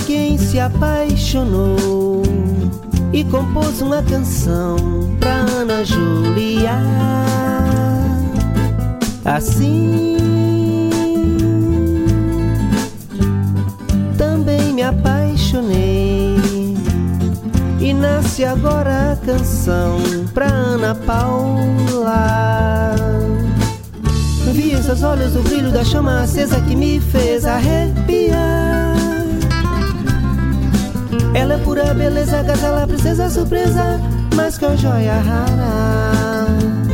alguém se apaixonou e compôs uma canção pra Ana Júlia. Assim também me apaixonei e nasce agora a canção pra Ana Paula. Vi em seus olhos o brilho da chama acesa que me fez arrepiar. Ela é pura beleza, gazela, princesa, surpresa, mais que uma joia rara.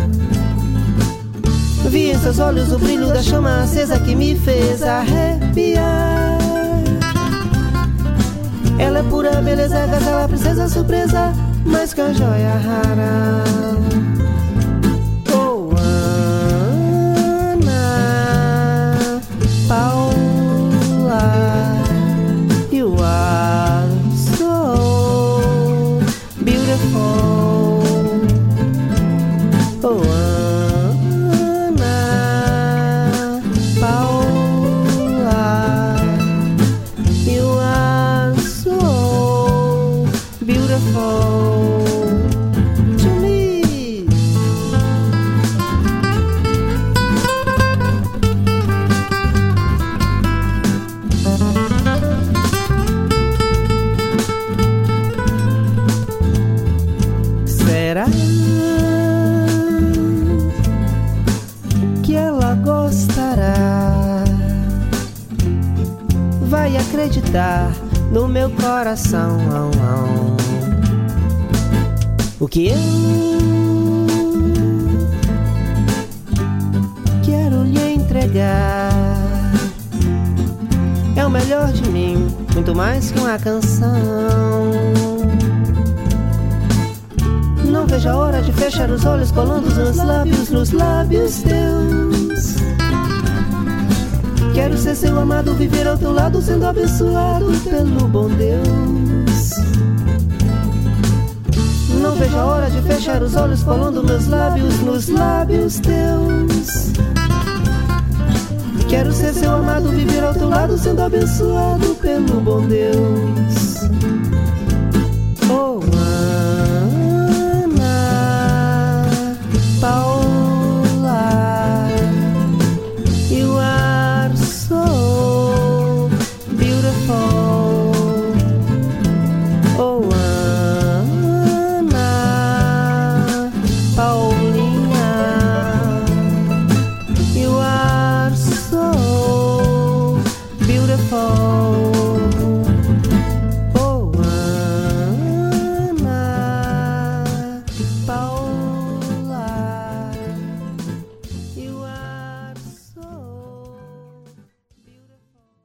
Vi em seus olhos o brilho da chama acesa que me fez arrepiar. Ela é pura beleza, gazela, princesa, surpresa, mais que uma joia rara. Oh, Ana Paula, you are so beautiful. Oh, Ana Paula, you are so beautiful to me. Será que ela gostará? Vai acreditar no meu coração. O que eu quero lhe entregar é o melhor de mim, muito mais que uma canção. Não vejo a hora de fechar os olhos, colando os meus lábios nos lábios teus. Quero ser seu amado, viver ao teu lado, sendo abençoado pelo bom Deus. Não vejo a hora de fechar os olhos, colando meus lábios nos lábios teus. Quero ser seu amado, viver ao teu lado, sendo abençoado pelo bom Deus. Oh, Ana Paula, you are so beautiful. Oh, Ana Paulinha, you are so beautiful. Oh, Ana Paula.